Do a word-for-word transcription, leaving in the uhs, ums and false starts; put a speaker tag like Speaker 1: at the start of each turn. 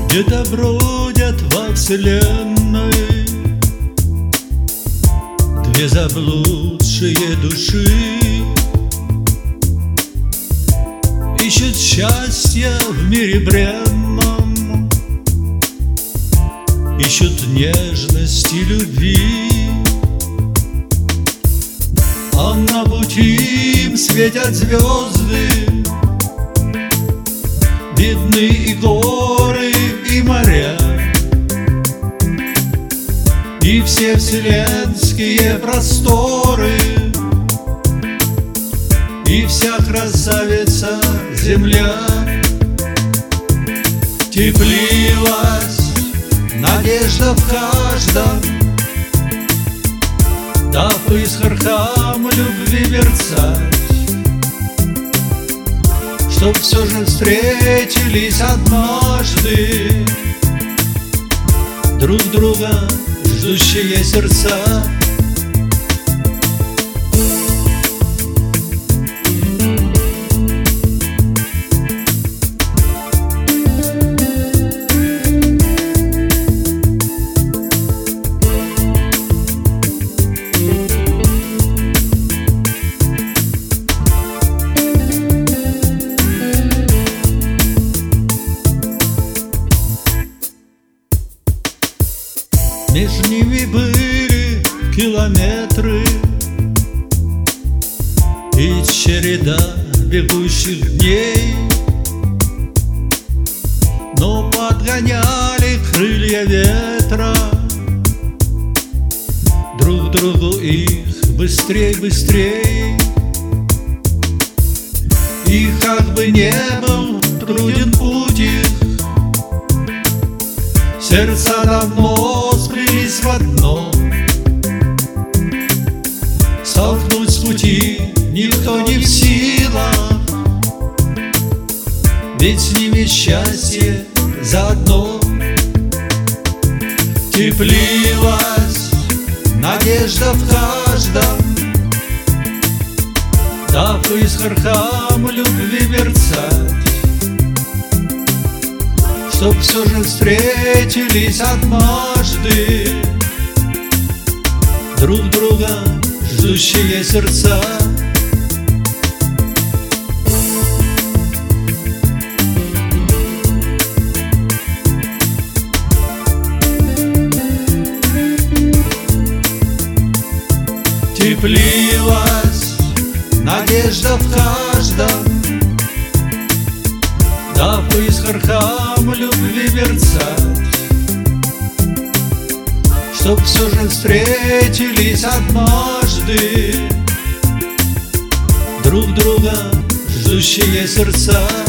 Speaker 1: Где-то бродят во вселенной две заблудшие души, ищут счастья в мире бренном, ищут нежности любви. А на пути им светят звезды, видны и горы, и моря, и все вселенские просторы, и вся красавица земля. Теплилась надежда в каждом, дав искоркам любви мерцать, чтоб все же встретились однажды друг друга ждущие сердца. Между ними были километры и череда бегущих дней, но подгоняли крылья ветра друг другу их быстрей, быстрей. И как бы не был труден путь их, сердца давно сплелись в одно. Столкнуть с пути никто не в силах, ведь с ними счастье заодно. Теплилась надежда в каждом, дав искоркам любви мерцать, чтоб все же встретились однажды друг друга ждущие сердца. Теплилась надежда в каждом, дав искоркам любви мерцать, чтоб все же встретились однажды друг друга ждущие сердца.